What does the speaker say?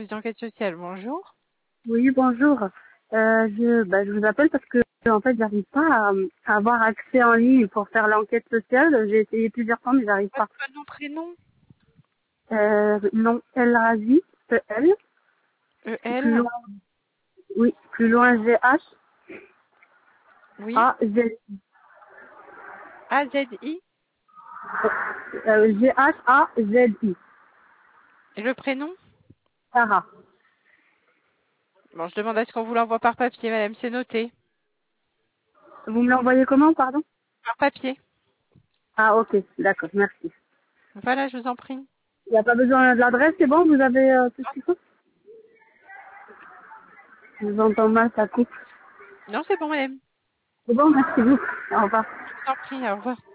service d'enquête sociale, bonjour. Oui, bonjour. Je vous appelle parce que en fait, j'arrive pas à avoir accès en ligne pour faire l'enquête sociale. J'ai essayé plusieurs fois, mais j'arrive pas. Votre nom, prénom? Non, El Razi, E-L. Plus E-L? loin, oui, plus loin G-H-A-Z-I. Oui. A-Z-I? G-H-A-Z-I. Et le prénom? Sarah. Bon, je demande à ce qu'on vous l'envoie par papier, madame, c'est noté. Vous me l'envoyez comment, pardon? Par papier. Ah, ok, d'accord, merci. Voilà, je vous en prie. Il n'y a pas besoin de l'adresse, c'est bon, vous avez tout ce qu'il faut? Je vous entends mal, ça coupe. Non, c'est bon, madame. C'est bon, merci beaucoup. Au revoir. Je vous en prie, au revoir.